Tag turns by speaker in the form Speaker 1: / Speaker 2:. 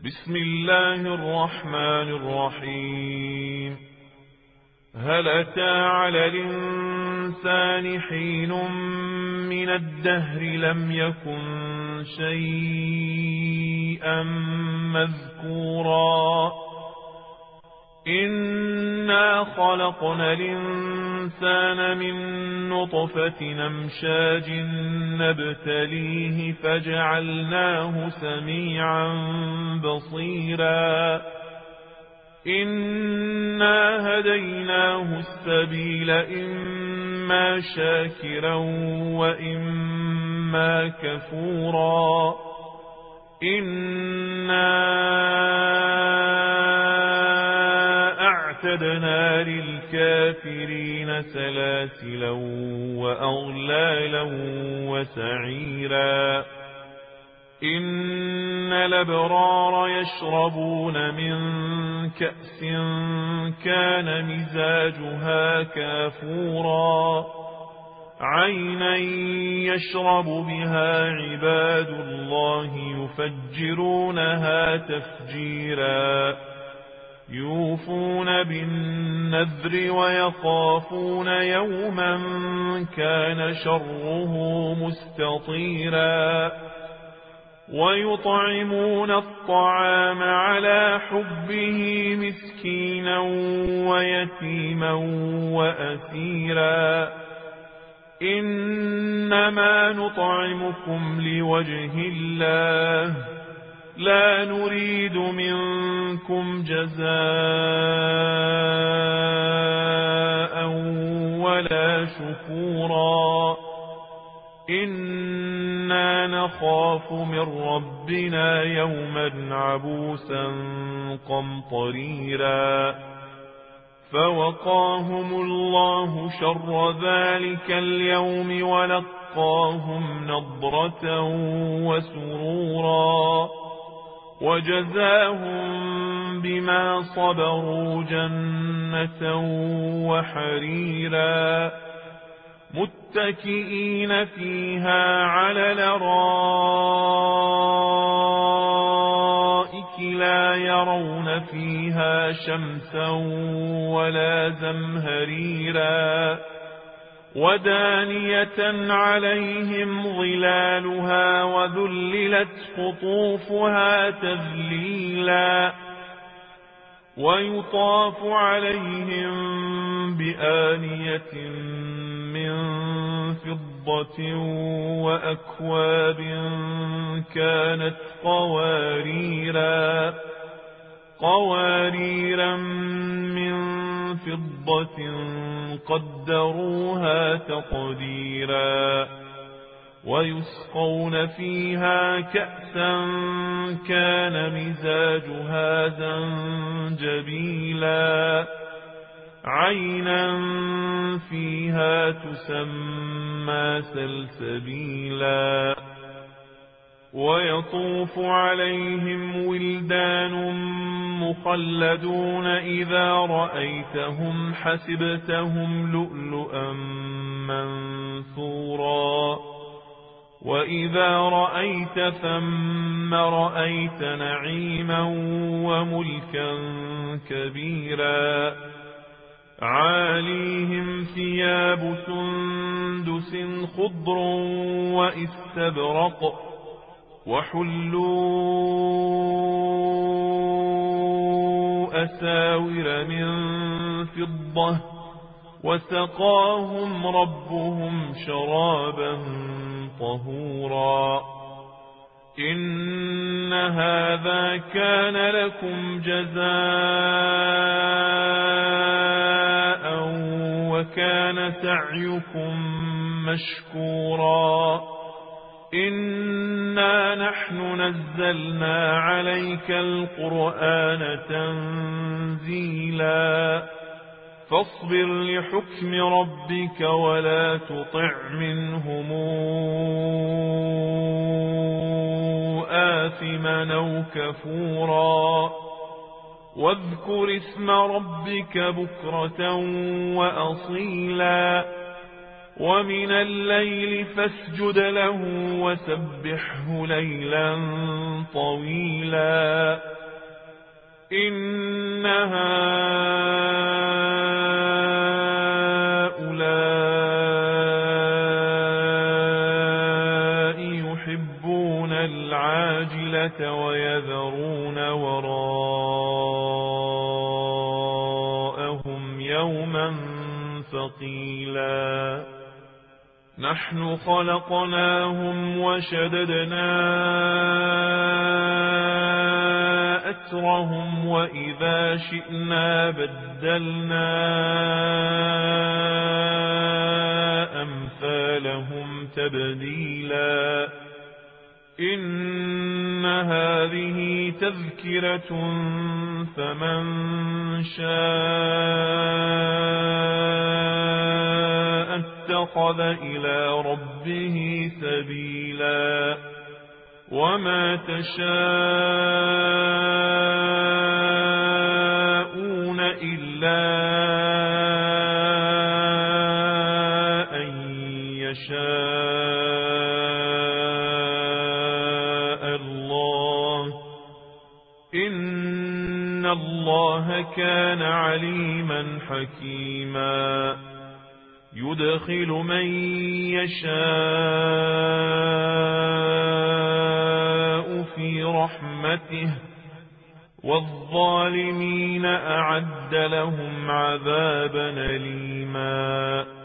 Speaker 1: بسم الله الرحمن الرحيم. هل أتى على الإنسان حين من الدهر لم يكن شيئا مذكورا إنا خلقنا الإنسان من نطفة أمشاج نبتليه فجعلناه سميعا بصيرا إنا هديناه السبيل إما شاكرا وإما كفورا إنا أعتدنا للكافرين سلاسلا وأغلالا وسعيرا إن الأبرار يشربون من كأس كان مزاجها كافورا عينا يشرب بها عباد الله يفجرونها تفجيرا يوفون بالنذر ويخافون يوما كان شره مستطيرا ويطعمون الطعام على حبه مسكينا ويتيما وأسيرا إنما نطعمكم لوجه الله لا نريد منكم جزاء ولا شكورا إنا نخاف من ربنا يوما عبوسا قمطريرا فوقاهم الله شر ذلك اليوم ولقاهم نضرة وسرورا وجزاهم بما صبروا جنة وحريرا متكئين فيها على الأرائك لا يرون فيها شمسا ولا زمهريرا ودانية عليهم ظلالها وذللت قطوفها تذليلا ويطاف عليهم بآنية من فضة وأكواب كانت قواريرا من فضة قدروها تقديرا ويسقون فيها كأسا كان مزاجها زنجبيلا عينا فيها تسمى سلسبيلا ويطوف عليهم ولدان مخلدون إذا رأيتهم حسبتهم لؤلؤا منثورا وإذا رأيت ثم رأيت نعيما وملكا كبيرا عاليهم ثياب سندس خضر وإستبرق وحلوا أساور من فضة وسقاهم ربهم شرابا طهورا إن هذا كان لكم جزاء وكان سعيكم مشكورا إنا نحن نزلنا عليك القرآن تنزيلا فاصبر لحكم ربك ولا تطع منهم آثما أو كفورا واذكر اسم ربك بكرة وأصيلا ومن الليل فاسجد له وسبحه ليلا طويلا إن هؤلاء يحبون العاجلة ويذرون وراءهم يوما ثقيلا نحن خلقناهم وشددنا أسرهم وإذا شئنا بدلنا أمثالهم تبديلا إن هذه تذكرة فمن شاء اتخذ إلى ربه سبيلا وما تشاءون إلا أن يشاء الله إن الله كان عليما حكيما يدخل من يشاء في رحمته والظالمين أعد لهم عذابا أليما